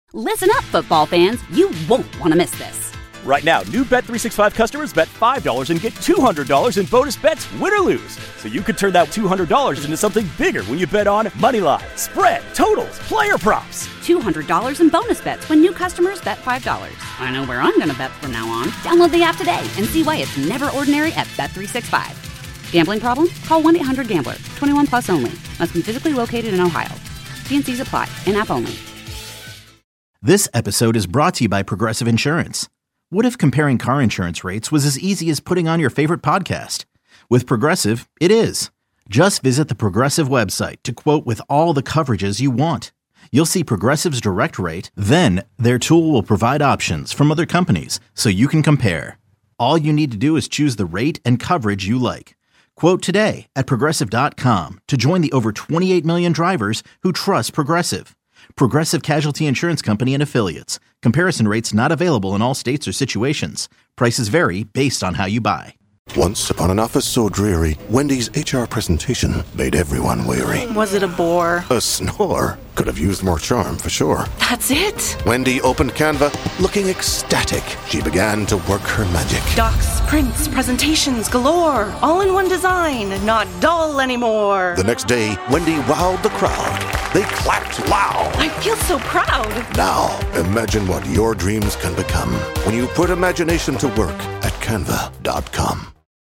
Listen up, football fans. You won't want to miss this. Right now, new Bet365 customers bet $5 and get $200 in bonus bets, win or lose. So you could turn that $200 into something bigger when you bet on moneyline, spread, totals, player props. $200 in bonus bets when new customers bet $5. I know where I'm going to bet from now on. Download the app today and see why it's never ordinary at Bet365. Gambling problem? Call 1-800-GAMBLER. 21 plus only. Must be physically located in Ohio. T&Cs apply. In-app only. This episode is brought to you by Progressive Insurance. What if comparing car insurance rates was as easy as putting on your favorite podcast? With Progressive, it is. Just visit the Progressive website to quote with all the coverages you want. You'll see Progressive's direct rate, then their tool will provide options from other companies so you can compare. All you need to do is choose the rate and coverage you like. Quote today at Progressive.com to join the over 28 million drivers who trust Progressive. Progressive Casualty Insurance Company and Affiliates. Comparison rates not available in all states or situations. Prices vary based on how you buy. Once upon an office so dreary, Wendy's HR presentation made everyone weary. Was it a bore? A snore. Could have used more charm for sure. That's it? Wendy opened Canva, looking ecstatic. She began to work her magic. Docs, prints, presentations galore. All in one design. Not dull anymore. The next day, Wendy wowed the crowd. They clapped loud. I feel so proud. Now, imagine what your dreams can become when you put imagination to work at Canva.com.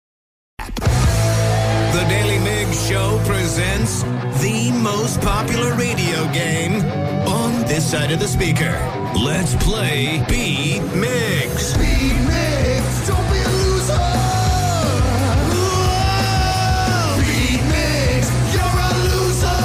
The Daily Migs Show presents the most popular radio game on this side of the speaker. Let's play Beat Migs. Beat Migs, don't be a loser. Whoa. Beat Migs, you're a loser.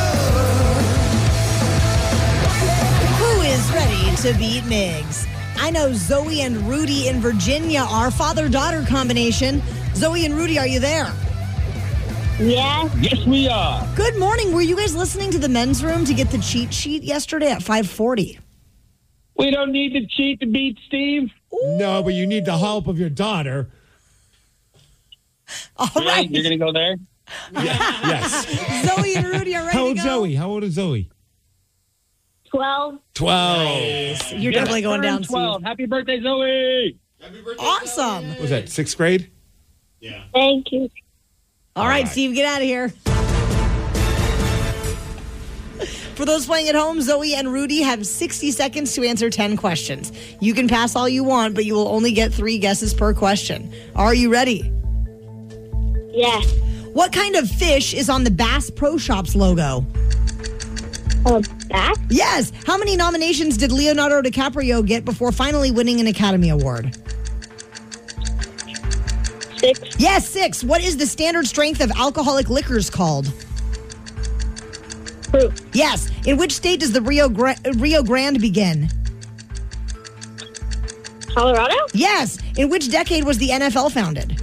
Who is ready to beat Migs? I know Zoe and Rudy in Virginia are father-daughter combination. Zoe and Rudy, are you there? Yes. Yes, we are. Good morning. Were you guys listening to the men's room to get the cheat sheet yesterday at 5:40? We don't need to cheat to beat Steve. Ooh. No, but you need the help of your daughter. All right. You're going to go there? Yes. Zoe and Rudy are ready How old to go. Zoe? How old is Zoe? 12. 12. You're definitely going down, 12. Steve. Happy birthday, Zoe. Happy birthday, Awesome. What was that, 6th grade? Yeah. Thank you. All right, Steve, get out of here. For those playing at home, Zoe and Rudy have 60 seconds to answer 10 questions. You can pass all you want, but you will only get 3 guesses per question. Are you ready? Yes. What kind of fish is on the Bass Pro Shops logo? A bat? Yes. How many nominations did Leonardo DiCaprio get before finally winning an Academy Award? 6. Yes, 6. What is the standard strength of alcoholic liquors called? Proof. Yes. In which state does the Rio Grande begin? Colorado? Yes. In which decade was the NFL founded?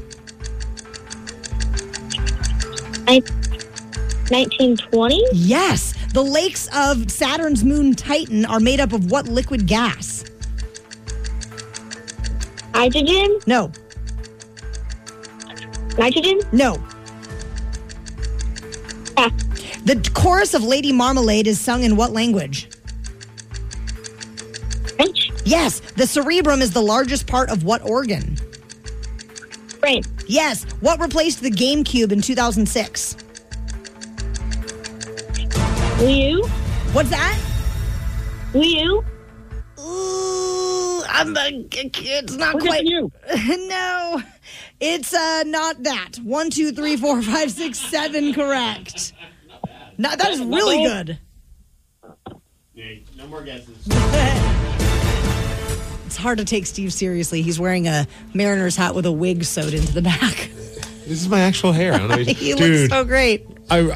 1920? Yes. The lakes of Saturn's moon Titan are made up of what liquid gas? Hydrogen? No. Nitrogen? No. Ah. The chorus of Lady Marmalade is sung in what language? French? Yes. The cerebrum is the largest part of what organ? Brain? Yes. What replaced the GameCube in 2006? Wii U? What's that? Wii U? Ooh, it's not We're quite. you. No, it's not that. 1, 2, 3, 4, 5, 6, 7. Correct. No, that is really good. No more guesses. It's hard to take Steve seriously. He's wearing a Mariners hat with a wig sewed into the back. This is my actual hair. I don't know. He looks so great.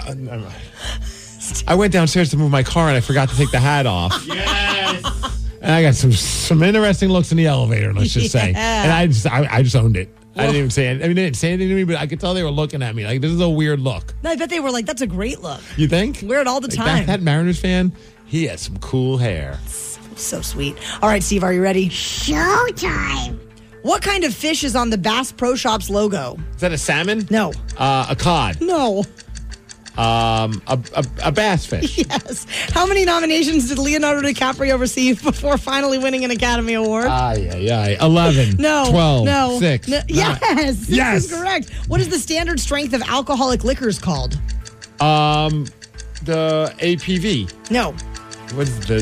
I went downstairs to move my car and I forgot to take the hat off. Yes. And I got some interesting looks in the elevator, let's just say. And I just owned it. I didn't even say it. I mean, they didn't say anything to me, but I could tell they were looking at me like, this is a weird look. No, I bet they were like, that's a great look. You think? Wear it all the time. That Mariners fan, he has some cool hair. So sweet. All right, Steve, are you ready? Showtime. What kind of fish is on the Bass Pro Shops logo? Is that a salmon? No. A cod. No. A bass fish. Yes. How many nominations did Leonardo DiCaprio receive before finally winning an Academy Award? 11. No. 12. No. 6. No. Yes. Six Yes. is correct. What is the standard strength of alcoholic liquors called? The APV. No. What's the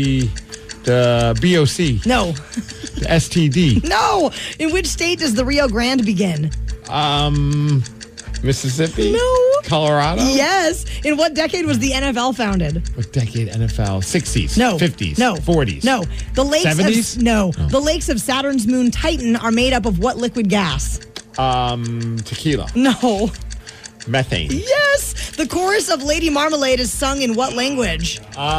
BOC? No. The STD. No. In which state does the Rio Grande begin? Mississippi? No. Colorado? Yes. In what decade was the NFL founded? What decade? NFL? 60s? No. 50s? No. 40s? No. The lakes 70s? No. The lakes of Saturn's moon Titan are made up of what liquid gas? Tequila. No. Methane. Yes. The chorus of Lady Marmalade is sung in what language?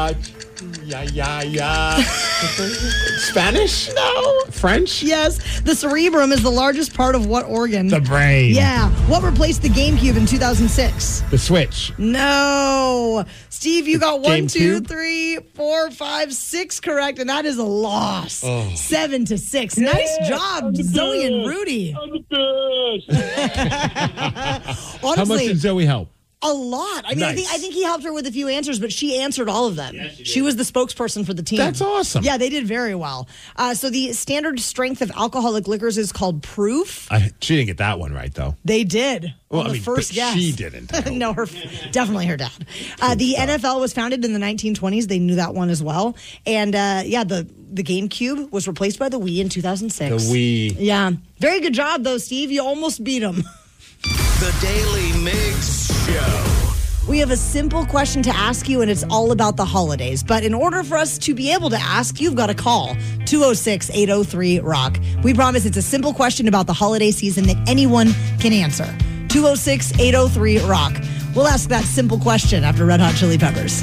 Spanish? No. French? Yes. The cerebrum is the largest part of what organ? The brain. Yeah. What replaced the GameCube in 2006? The Switch. No. Steve, you got 1, 2, GameCube? 3, 4, 5, 6 correct, and that is a loss. Oh. 7-6. Nice job, Zoe and Rudy. I'm the best. Honestly, How much did Zoe help? a lot. I mean, Nice. I think he helped her with a few answers, but she answered all of them. Yes, she did. She was the spokesperson for the team. That's awesome. Yeah, they did very well. So the standard strength of alcoholic liquors is called proof. She didn't get that one right, though. They did. Well, on I the mean, first but guess. she didn't. I hope. No, definitely her dad. The NFL was founded in the 1920s. They knew that one as well. And the GameCube was replaced by the Wii in 2006. The Wii. Yeah. Very good job, though, Steve. You almost beat him. The Daily Mix Show. We have a simple question to ask you, and it's all about the holidays. But in order for us to be able to ask, you've got to call 206-803-ROCK. We promise it's a simple question about the holiday season that anyone can answer. 206-803-ROCK. We'll ask that simple question after Red Hot Chili Peppers.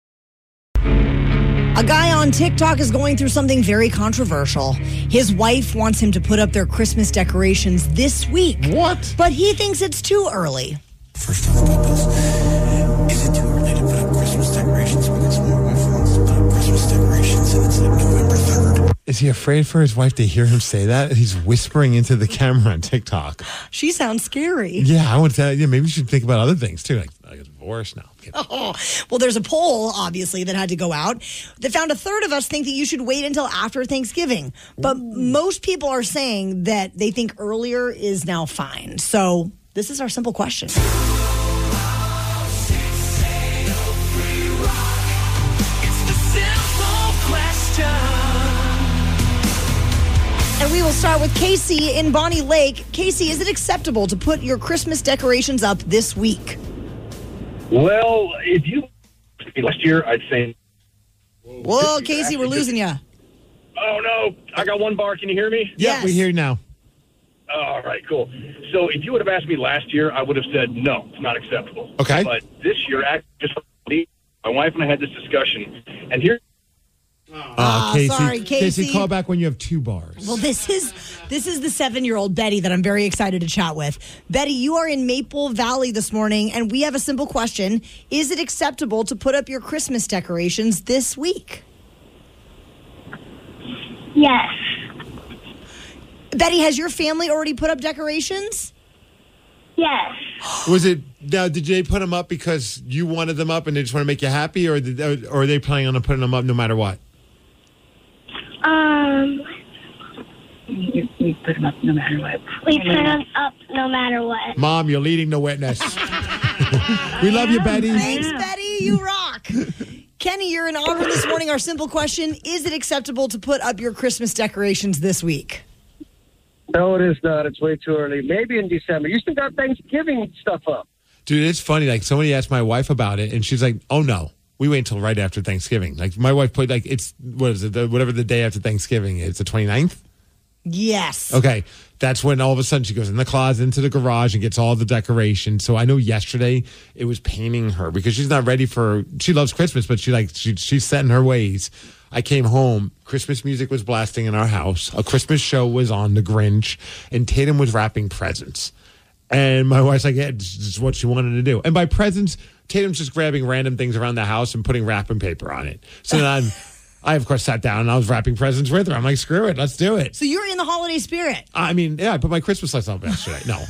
A guy on TikTok is going through something very controversial. His wife wants him to put up their Christmas decorations this week. What? But he thinks it's too early. First off about this, is it too early to put up Christmas decorations? Because my wife wants to put up Christmas decorations and it's like November 3rd. Is he afraid for his wife to hear him say that? He's whispering into the camera on TikTok. She sounds scary. Yeah, I would say, maybe you should think about other things too, like a divorce now. Oh, well, there's a poll, obviously, that had to go out that found a third of us think that you should wait until after Thanksgiving. But most people are saying that they think earlier is now fine. So this is our simple question. And we will start with Casey in Bonnie Lake. Casey, is it acceptable to put your Christmas decorations up this week? Well, if you last year, I'd say. Whoa, Casey, we're losing you. Oh no! I got one bar. Can you hear me? Yeah, Yes. we hear you now. All right, cool. So if you would have asked me last year, I would have said no, it's not acceptable. Okay. But this year, my wife and I had this discussion, and here. Casey, sorry, Casey. call back when you have 2 bars. Well, this is the 7-year-old Betty that I'm very excited to chat with. Betty, you are in Maple Valley this morning, and we have a simple question. Is it acceptable to put up your Christmas decorations this week? Yes. Betty, has your family already put up decorations? Yes. Was it now? Did they put them up because you wanted them up and they just want to make you happy, or are they planning on putting them up no matter what? We put them up no matter what. We put them up no matter what. Mom, you're leading the witness. We love you, Betty. Thanks, Betty. You rock. Kenny, you're in Auburn this morning. Our simple question, is it acceptable to put up your Christmas decorations this week? No, it is not. It's way too early. Maybe in December. You still got Thanksgiving stuff up. Dude, it's funny. Like, somebody asked my wife about it, and she's like, oh, no. We wait until right after Thanksgiving. Like, my wife put, like, it's, what is it, whatever the day after Thanksgiving is. The 29th? Yes. Okay. That's when all of a sudden she goes in the closet, into the garage, and gets all the decorations. So I know yesterday it was paining her because she's not ready for, she loves Christmas, but she's set in her ways. I came home, Christmas music was blasting in our house. A Christmas show was on, The Grinch, and Tatum was wrapping presents. And my wife's like, yeah, it's what she wanted to do. And by presents, Tatum's just grabbing random things around the house and putting wrapping paper on it. So then I, of course, sat down and I was wrapping presents with her. I'm like, screw it, let's do it. So you're in the holiday spirit. I mean, yeah, I put my Christmas lights up yesterday. No,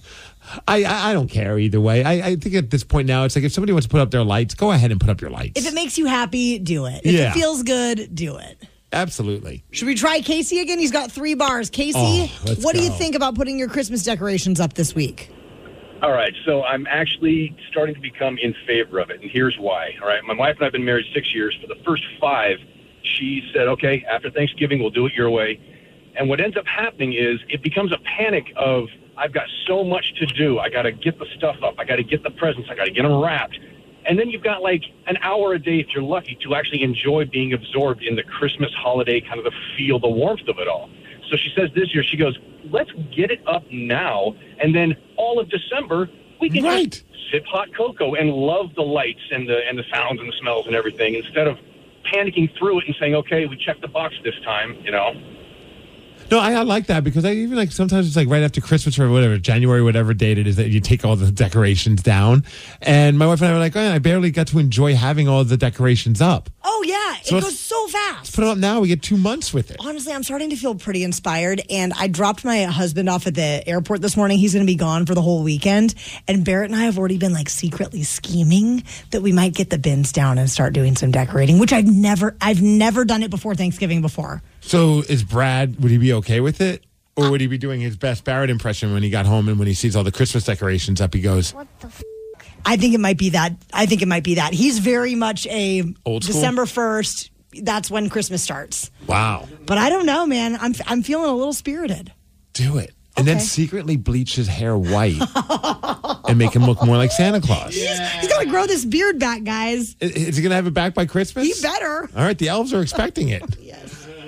I don't care either way. I think at this point now, it's like if somebody wants to put up their lights, go ahead and put up your lights. If it makes you happy, do it. If it feels good, do it. Absolutely. Should we try Casey again? He's got 3 bars. Casey, what do you think about putting your Christmas decorations up this week? All right, so I'm actually starting to become in favor of it, and here's why. All right, my wife and I have been married 6 years. For the first 5, she said, okay, after Thanksgiving, we'll do it your way. And what ends up happening is it becomes a panic of, I've got so much to do. I got to get the stuff up. I got to get the presents. I got to get them wrapped. And then you've got like an hour a day, if you're lucky, to actually enjoy being absorbed in the Christmas holiday, kind of the feel, the warmth of it all. So she says this year, she goes, let's get it up now. And then all of December, we can just sip hot cocoa and love the lights and the sounds and the smells and everything, instead of panicking through it and saying, okay, we checked the box this time, you know. No, I like that because I even like sometimes it's like right after Christmas or whatever, January, whatever date it is, that you take all the decorations down. And my wife and I were like, oh, I barely got to enjoy having all the decorations up. Oh, yeah. So it goes so fast. Let's put it up now. We get 2 months with it. Honestly, I'm starting to feel pretty inspired. And I dropped my husband off at the airport this morning. He's going to be gone for the whole weekend. And Barrett and I have already been like secretly scheming that we might get the bins down and start doing some decorating, which I've never done it before Thanksgiving before. So is Brad, would he be okay with it? Or would he be doing his best Barrett impression when he got home and when he sees all the Christmas decorations up, he goes, What the f***? I think it might be that. He's very much a old school? December 1st. That's when Christmas starts. Wow. But I don't know, man. I'm feeling a little spirited. Do it. And then secretly bleach his hair white and make him look more like Santa Claus. He's got to grow this beard back, guys. Is he going to have it back by Christmas? He better. All right, the elves are expecting it. Yes.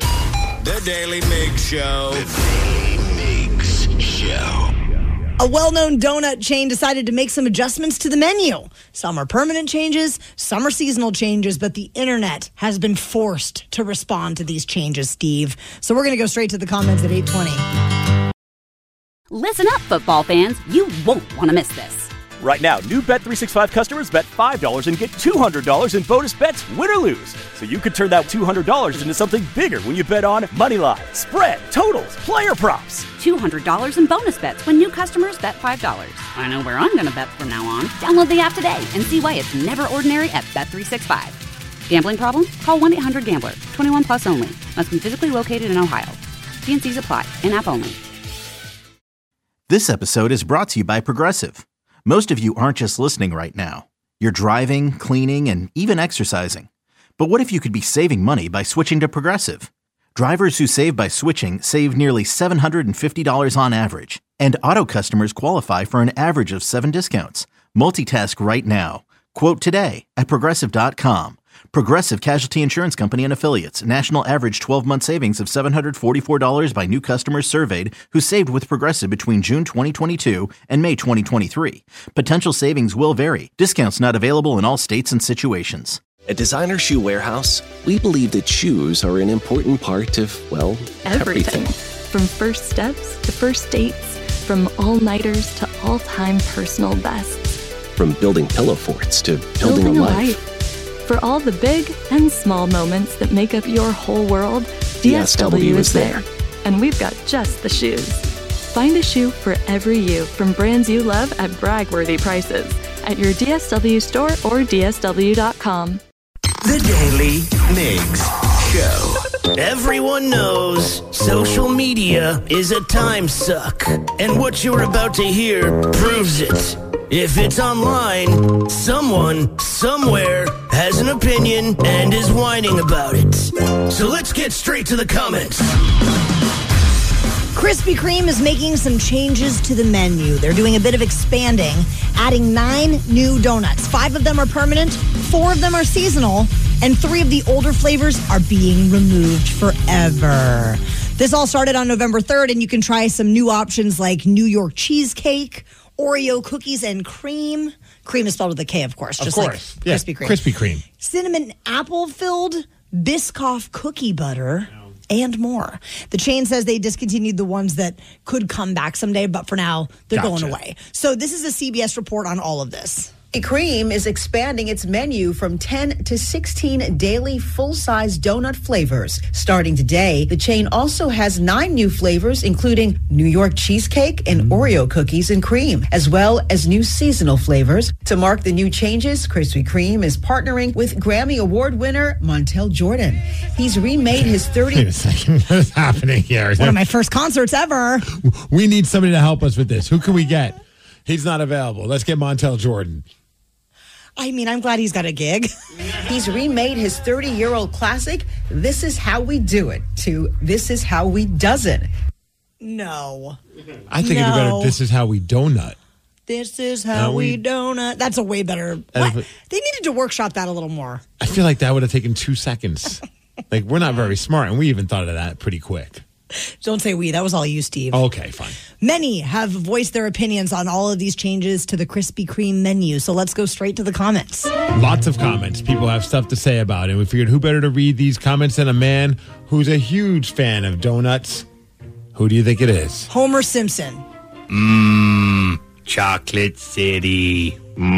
The Daily Migs Show. The Daily Migs Show. A well-known donut chain decided to make some adjustments to the menu. Some are permanent changes, some are seasonal changes, but the internet has been forced to respond to these changes, Steve. So we're going to go straight to the comments at 8:20. Listen up, football fans. You won't want to miss this. Right now, new Bet365 customers bet $5 and get $200 in bonus bets, win or lose. So you could turn that $200 into something bigger when you bet on moneyline, spread, totals, player props. $200 in bonus bets when new customers bet $5. I know where I'm going to bet from now on. Download the app today and see why it's never ordinary at Bet365. Gambling problem? Call 1-800-GAMBLER. 21 plus only. Must be physically located in Ohio. T&Cs apply. In-app only. This episode is brought to you by Progressive. Most of you aren't just listening right now. You're driving, cleaning, and even exercising. But what if you could be saving money by switching to Progressive? Drivers who save by switching save nearly $750 on average. And auto customers qualify for an average of 7 discounts. Multitask right now. Quote today at Progressive.com. Progressive Casualty Insurance Company and Affiliates. National average 12-month savings of $744 by new customers surveyed who saved with Progressive between June 2022 and May 2023. Potential savings will vary. Discounts not available in all states and situations. At Designer Shoe Warehouse, we believe that shoes are an important part of, well, everything. From first steps to first dates, from all-nighters to all-time personal bests. From building pillow forts to building a life. For all the big and small moments that make up your whole world, DSW is there. And we've got just the shoes. Find a shoe for every you from brands you love at brag-worthy prices at your DSW store or DSW.com. The Daily Migs Show. Everyone knows social media is a time suck. And what you're about to hear proves it. If it's online, someone, somewhere, has an opinion and is whining about it. So let's get straight to the comments. Krispy Kreme is making some changes to the menu. They're doing a bit of expanding, adding 9 new donuts. 5 of them are permanent, 4 of them are seasonal, and 3 of the older flavors are being removed forever. This all started on November 3rd, and you can try some new options like New York cheesecake, Oreo cookies and cream. Cream is spelled with a K, of course. Just like Krispy Kreme. Krispy Kreme. Cinnamon apple-filled Biscoff cookie butter. And more. The chain says they discontinued the ones that could come back someday, but for now, they're going away. So this is a CBS report on all of this. Cream is expanding its menu from 10 to 16 daily full-size donut flavors. Starting today, the chain also has 9 new flavors, including New York cheesecake and Oreo cookies and cream, as well as new seasonal flavors. To mark the new changes, Krispy Kreme is partnering with Grammy Award winner Montel Jordan. He's remade his 30... Wait a second. What is happening here? One of my first concerts ever. We need somebody to help us with this. Who can we get? He's not available. Let's get Montel Jordan. I mean, I'm glad he's got a gig. He's remade his 30-year-old classic, This Is How We Do It, to This Is How We Does It. No. I think it'd be better, This Is How We Donut. This is how we donut. That's a way better. What? They needed to workshop that a little more. I feel like that would have taken 2 seconds. Like, we're not very smart, and we even thought of that pretty quick. Don't say we. That was all you, Steve. Okay, fine. Many have voiced their opinions on all of these changes to the Krispy Kreme menu. So let's go straight to the comments. Lots of comments. People have stuff to say about it. We figured who better to read these comments than a man who's a huge fan of donuts. Who do you think it is? Homer Simpson. Chocolate City.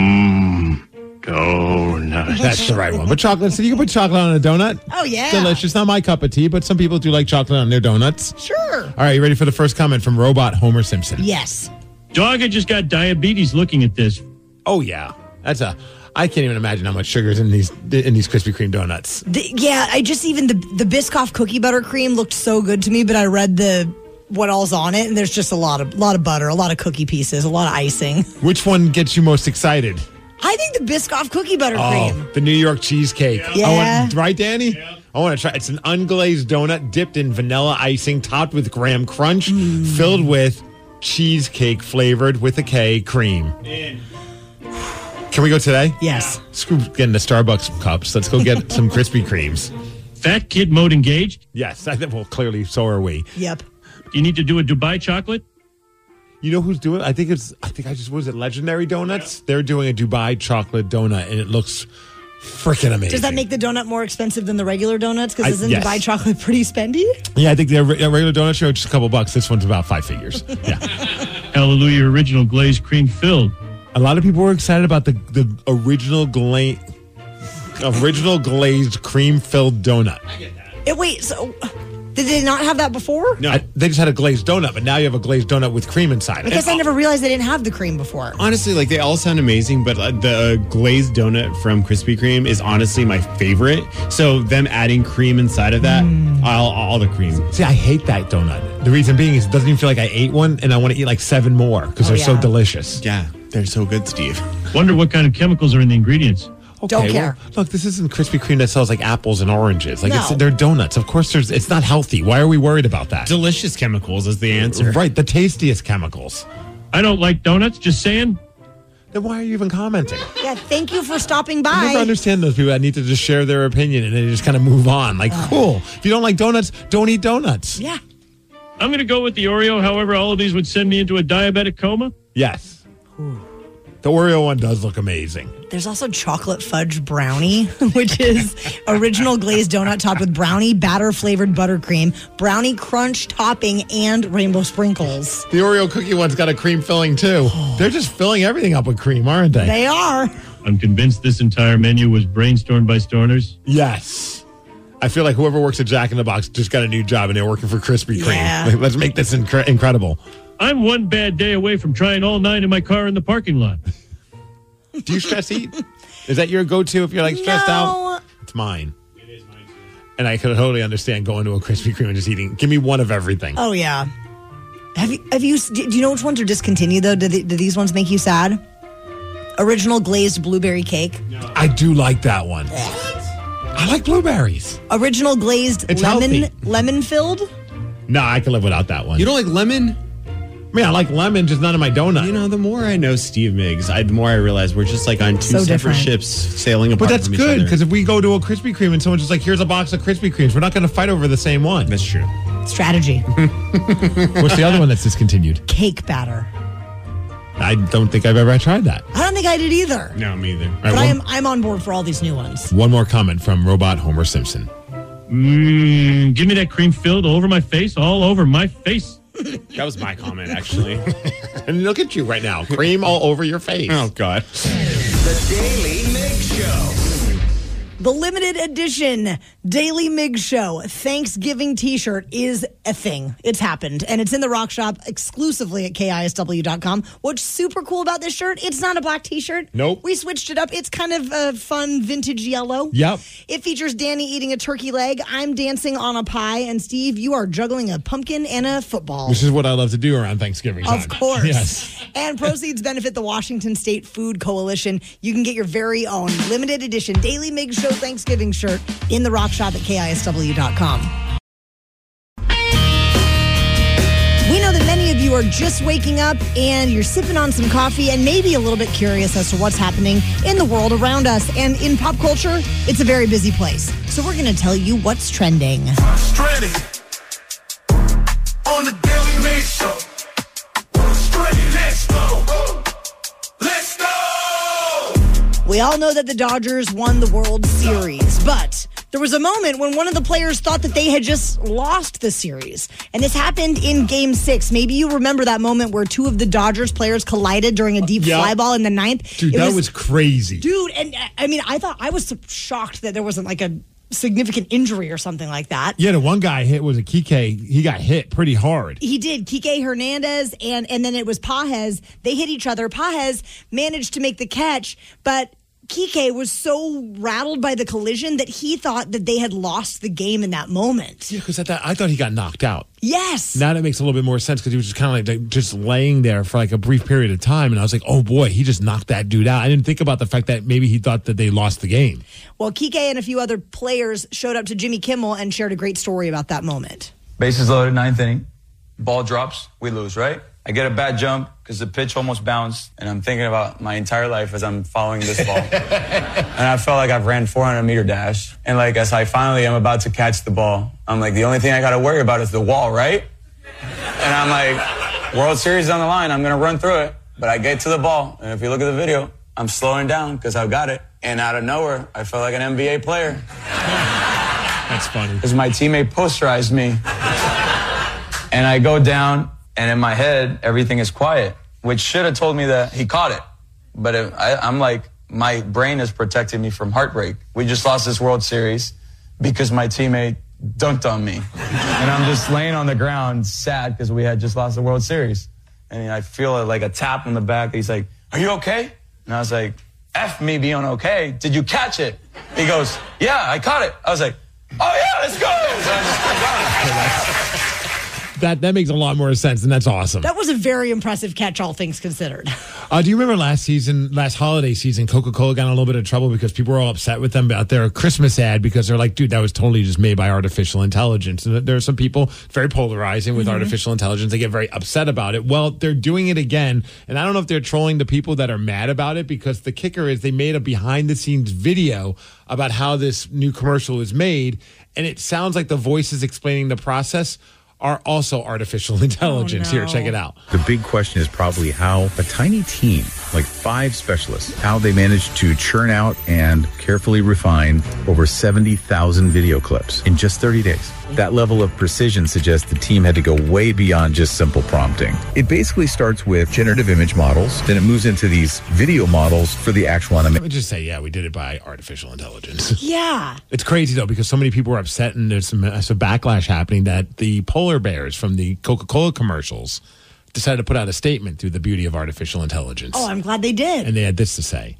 Donuts. That's the right one. But chocolate, so you can put chocolate on a donut? Oh, yeah. Delicious. Not my cup of tea, but some people do like chocolate on their donuts. Sure. All right, you ready for the first comment from Robot Homer Simpson? Yes. Dog, I just got diabetes looking at this. Oh, yeah. I can't even imagine how much sugar's in these Krispy Kreme donuts. The Biscoff cookie buttercream looked so good to me, but I read what all's on it, and there's just a lot of butter, a lot of cookie pieces, a lot of icing. Which one gets you most excited? I think the Biscoff cookie buttercream. Oh, the New York cheesecake. Yeah. Right, Danny? Yeah. I want to try. It's an unglazed donut dipped in vanilla icing, topped with graham crunch, filled with cheesecake flavored with a K cream. Can we go today? Yes. Screw getting the Starbucks cups. Let's go get some Krispy Kremes. Fat kid mode engaged? Yes. Well, clearly, so are we. Yep. You need to do a Dubai chocolate? You know who's doing it? Was it Legendary Donuts? They're doing a Dubai chocolate donut, and it looks freaking amazing. Does that make the donut more expensive than the regular donuts? Because isn't Dubai chocolate pretty spendy? Yeah, I think the regular donut show just a couple bucks. This one's about 5 figures. Yeah. Hallelujah, original glazed cream filled. A lot of people were excited about the original glazed cream filled donut. I get that. Wait, so did they not have that before? No, they just had a glazed donut, but now you have a glazed donut with cream inside. I guess I never realized they didn't have the cream before. Honestly, like they all sound amazing, but the glazed donut from Krispy Kreme is honestly my favorite. So them adding cream inside of that, all the cream. See, I hate that donut. The reason being is it doesn't even feel like I ate one, and I want to eat like 7 more because they're so delicious. Yeah, they're so good, Steve. Wonder what kind of chemicals are in the ingredients. Okay, Don't care. Well, look, this isn't Krispy Kreme that sells like apples and oranges. Like No. they're donuts. Of course, it's not healthy. Why are we worried about that? Delicious chemicals is the answer. Right, the tastiest chemicals. I don't like donuts, just saying. Then why are you even commenting? Yeah, thank you for stopping by. I never understand those people that need to just share their opinion and then just kind of move on. Like, cool. If you don't like donuts, don't eat donuts. Yeah. I'm going to go with the Oreo. However, all of these would send me into a diabetic coma. Yes. The Oreo one does look amazing. There's also chocolate fudge brownie, which is original glazed donut topped with brownie batter flavored buttercream, brownie crunch topping, and rainbow sprinkles. The Oreo cookie one's got a cream filling too. They're just filling everything up with cream, aren't they? They are. I'm convinced this entire menu was brainstormed by Storners. Yes. I feel like whoever works at Jack in the Box just got a new job and they're working for Krispy Kreme. Yeah. Like, let's make this incredible. I'm one bad day away from trying all 9 in my car in the parking lot. Do you stress eat? Is that your go-to if you're like stressed No. out? It's mine. It is mine too. And I could totally understand going to a Krispy Kreme and just eating. Give me one of everything. Oh, yeah. Do you know which ones are discontinued, though? Do these ones make you sad? Original glazed blueberry cake. No. I do like that one. I like blueberries. Original glazed lemon filled? No, I can live without that one. You don't like lemon? I mean, I like lemon, just none of my donut. You know, the more I know Steve Miggs, the more I realize we're just like on two separate ships sailing apart. But that's from each good, other. because if we go to a Krispy Kreme and someone's just like, here's a box of Krispy Kremes, we're not going to fight over the same one. That's true. Strategy. What's the other one that's discontinued? Cake batter. I don't think I've ever tried that. I don't think I did either. No, me either. But I'm on board for all these new ones. One more comment from Robot Homer Simpson. Give me that cream filled all over my face, all over my face. That was my comment, actually. And look at you right now. Cream all over your face. Oh, God. The Daily Mix Show. The limited edition Daily Mig Show Thanksgiving t-shirt is a thing. It's happened, and it's in the Rock Shop exclusively at KISW.com. What's super cool about this shirt, it's not a black t-shirt. Nope. We switched it up. It's kind of a fun vintage yellow. Yep. It features Danny eating a turkey leg, I'm dancing on a pie, and Steve, you are juggling a pumpkin and a football. Which is what I love to do around Thanksgiving time. Of course. Yes. And proceeds benefit the Washington State Food Coalition. You can get your very own limited edition Daily Mig Show Thanksgiving shirt in the Rock Shop at KISW.com. We know that many of you are just waking up and you're sipping on some coffee and maybe a little bit curious as to what's happening in the world around us. And in pop culture, it's a very busy place. So we're going to tell you what's trending. Stranded on the Daily Mix Show. Stranded, let's go. Let's go. We all know that the Dodgers won the World Series, but there was a moment when one of the players thought that they had just lost the series. And this happened in Game 6. Maybe you remember that moment where two of the Dodgers players collided during a deep fly ball in the ninth. Dude, that was crazy. Dude, and I mean, I was shocked that there wasn't like a significant injury or something like that. Yeah, the one guy hit was a Kike. He got hit pretty hard. He did. Kike Hernandez and then it was Pages. They hit each other. Pages managed to make the catch, but Kike was so rattled by the collision that he thought that they had lost the game in that moment. Yeah, because I thought he got knocked out. Yes. Now that makes a little bit more sense because he was just kind of like just laying there for like a brief period of time. And I was like, oh boy, he just knocked that dude out. I didn't think about the fact that maybe he thought that they lost the game. Well, Kike and a few other players showed up to Jimmy Kimmel and shared a great story about that moment. Bases loaded, ninth inning. Ball drops, we lose, right? I get a bad jump because the pitch almost bounced, and I'm thinking about my entire life as I'm following this ball. And I felt like I've ran 400-meter dash. And like as I finally am about to catch the ball, I'm like, the only thing I got to worry about is the wall, right? And I'm like, World Series on the line, I'm going to run through it. But I get to the ball, and if you look at the video, I'm slowing down because I've got it. And out of nowhere, I felt like an NBA player. That's funny. Because my teammate posterized me. And I go down, and in my head, everything is quiet, which should have told me that he caught it. But I'm like, my brain is protecting me from heartbreak. We just lost this World Series because my teammate dunked on me. And I'm just laying on the ground sad because we had just lost the World Series. And I feel like a tap on the back. He's like, are you okay? And I was like, F me being okay. Did you catch it? He goes, yeah, I caught it. I was like, oh yeah, let's go. So I just got it. That makes a lot more sense, and that's awesome. That was a very impressive catch, all things considered. Do you remember last holiday season, Coca-Cola got in a little bit of trouble because people were all upset with them about their Christmas ad because they're like, dude, that was totally just made by artificial intelligence. And there are some people very polarizing with artificial intelligence. They get very upset about it. Well, they're doing it again, and I don't know if they're trolling the people that are mad about it because the kicker is they made a behind-the-scenes video about how this new commercial is made, and it sounds like the voices explaining the process are also artificial intelligence. Here, check it out. The big question is probably how a tiny team, like 5 specialists, how they managed to churn out and carefully refine over 70,000 video clips in just 30 days. That level of precision suggests the team had to go way beyond just simple prompting. It basically starts with generative image models, then it moves into these video models for the actual animation. Let me just say, yeah, we did it by artificial intelligence. Yeah. It's crazy, though, because so many people were upset and there's some backlash happening that the polar bears from the Coca-Cola commercials decided to put out a statement through the beauty of artificial intelligence. Oh, I'm glad they did. And they had this to say.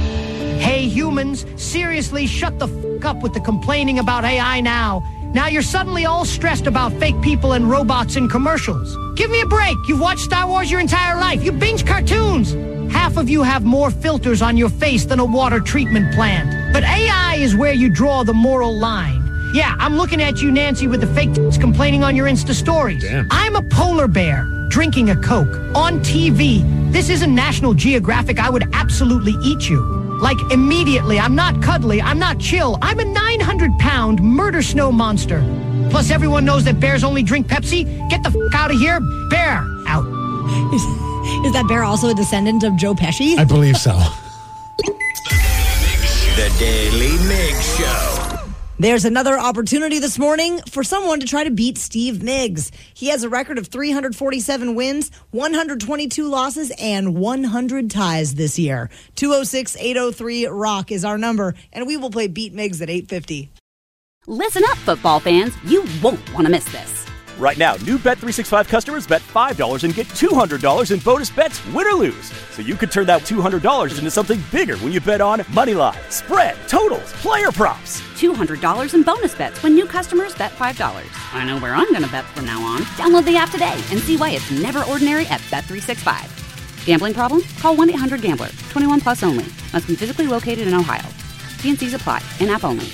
Hey, humans, seriously, shut the f*** up with the complaining about AI now. Now you're suddenly all stressed about fake people and robots in commercials. Give me a break. You've watched Star Wars your entire life. You binge cartoons. Half of you have more filters on your face than a water treatment plant. But AI is where you draw the moral line. Yeah, I'm looking at you, Nancy, with the fake complaining on your Insta stories. Damn. I'm a polar bear drinking a Coke on TV. This isn't National Geographic. I would absolutely eat you. Like, immediately. I'm not cuddly. I'm not chill. I'm a 900-pound murder snow monster. Plus, everyone knows that bears only drink Pepsi. Get the f*** out of here. Bear, out. Is that bear also a descendant of Joe Pesci? I believe so. The Daily Mig Show. There's another opportunity this morning for someone to try to beat Steve Miggs. He has a record of 347 wins, 122 losses, and 100 ties this year. 206-803-ROCK is our number, and we will play Beat Miggs at 8:50. Listen up, football fans. You won't want to miss this. Right now, new Bet365 customers bet $5 and get $200 in bonus bets, win or lose. So you could turn that $200 into something bigger when you bet on Moneyline, spread, totals, player props. $200 in bonus bets when new customers bet $5. I know where I'm going to bet from now on. Download the app today and see why it's never ordinary at Bet365. Gambling problem? Call 1-800-GAMBLER. 21 plus only. Must be physically located in Ohio. T&Cs apply. In-app only.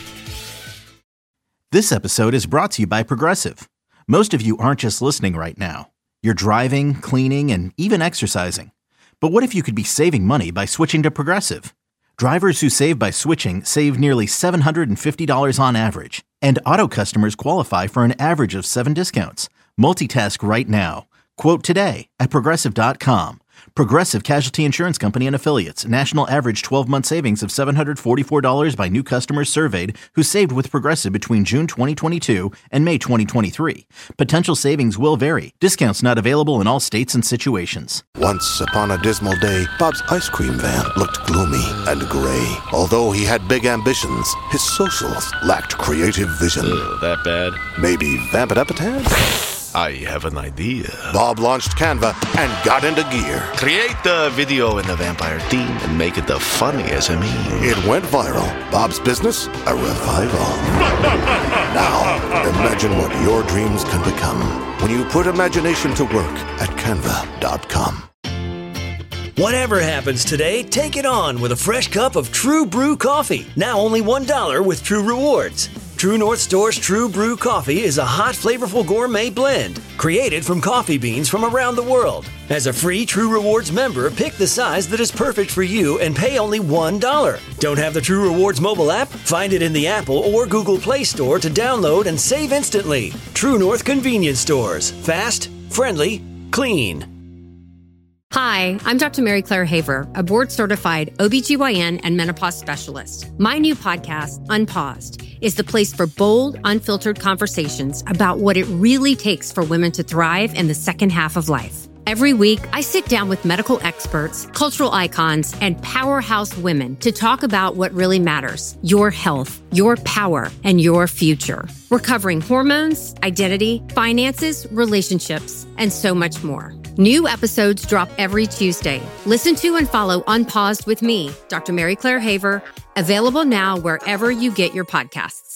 This episode is brought to you by Progressive. Most of you aren't just listening right now. You're driving, cleaning, and even exercising. But what if you could be saving money by switching to Progressive? Drivers who save by switching save nearly $750 on average. And auto customers qualify for an average of 7 discounts. Multitask right now. Quote today at Progressive.com. Progressive Casualty Insurance Company and Affiliates. National average 12-month savings of $744 by new customers surveyed who saved with Progressive between June 2022 and May 2023. Potential savings will vary. Discounts not available in all states and situations. Once upon a dismal day, Bob's ice cream van looked gloomy and gray. Although he had big ambitions, his socials lacked creative vision. That bad? Maybe Vampirapetab? I have an idea. Bob launched Canva and got into gear. Create the video in the vampire theme and make it the funniest SME. It went viral. Bob's business, a revival. Now, imagine what your dreams can become when you put imagination to work at Canva.com. Whatever happens today, take it on with a fresh cup of True Brew coffee. Now only $1 with True Rewards. True North Store's True Brew coffee is a hot, flavorful gourmet blend created from coffee beans from around the world. As a free True Rewards member, pick the size that is perfect for you and pay only $1. Don't have the True Rewards mobile app? Find it in the Apple or Google Play Store to download and save instantly. True North Convenience Stores. Fast, friendly, clean. Hi, I'm Dr. Mary Claire Haver, a board-certified OBGYN and menopause specialist. My new podcast, Unpaused, is the place for bold, unfiltered conversations about what it really takes for women to thrive in the second half of life. Every week, I sit down with medical experts, cultural icons, and powerhouse women to talk about what really matters: your health, your power, and your future. We're covering hormones, identity, finances, relationships, and so much more. New episodes drop every Tuesday. Listen to and follow Unpaused with me, Dr. Mary Claire Haver, available now wherever you get your podcasts.